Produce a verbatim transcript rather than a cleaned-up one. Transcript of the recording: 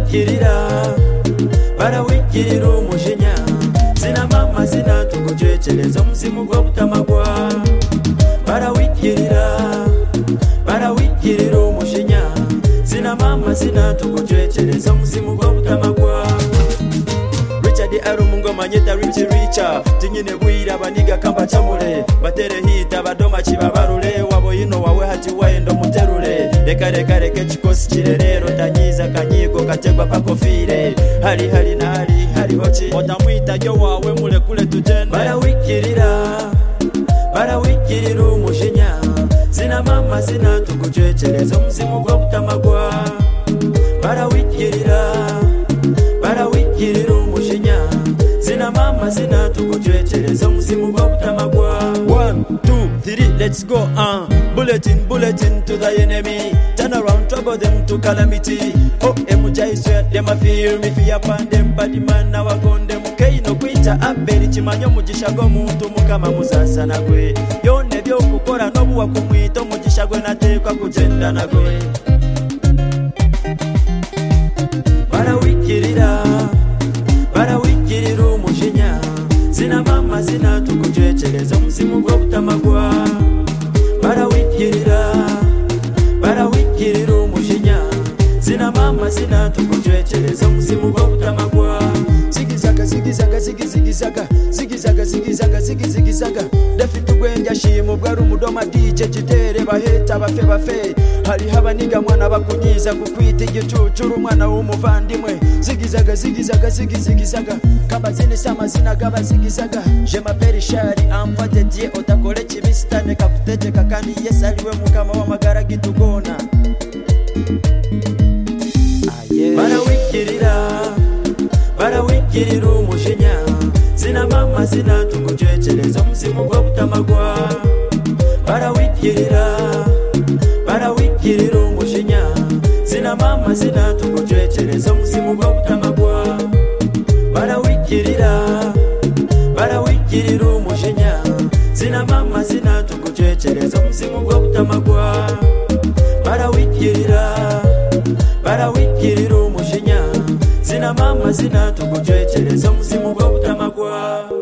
barawikirira barawikirira umujinya zina mama zina tukujwechereza umuzimu gwo butamagwa barawikirira barawikirira umujinya zina mama zina tukujwechereza umuzimu gwo butamagwa Richard Arumungo manyeta Richie Richa tinyine bwira baniga kamba chamule batere hita badoma chibabarule wabo yino wawe hati waendo muterule reka reka reka chikosi chirerero tanyiza kanyigo kategwa pakofire hali hali na hali hali hochi otamwita yo wawe mule kule tutende barawikirira barawikirira umujinya zina mama zina tukujwechereza umuzimu gwo butamagwa barawikirira barawikirira umujinya zina mama zina tukujwechereza umuzimu gwo butamagwa one two three let's go uh bulletin bulletin to the enemy turn around trouble them to calamity oh emujai sweat them a fear me fear upon them body man now agonde mukei no kwita aberi chimanyo mugisha go muntu mukama muzasa nagwe yone byo kukora no buwa kumwito mugisha gwe natekwa kugenda nagwe barawikirira barawikirira umujinya zina mama zina tukujwechereza umuzimu gwo butamagwa barawikirira barawikirira umujinya zina mama zina tukujwechereza umuzimu gwo butamagwa zigizaga zigizaga zigizaga zigizaga zigizaga zigizaga dafite gwenja shimo bwari umudoma D J kitere baheta bafe bafe hari habaniga mwana bakunyiza kukwita igicucuru umwana w'umuvandimwe zigizaga zigizaga zigizaga kamba zini sama zina gaba zigizaga je m'appelle Shari amva de Dieu otakole kibistane kaputete kakani yes aliwe mukama wa magara gitugona aye barawikirira barawikirira umujinya zina mama zina tukujwechereza umuzimu gwo butamagwa barawikirira barawikirira umujinya zina mama zina tukujwechereza umuzimu gwo butamagwa barawikirira barawikirira umujinya zina mama zina tukujwechereza umuzimu gwo butamagwa barawikirira barawikirira umujinya zina mama zina tukujwechereza umuzimu gwo butamagwa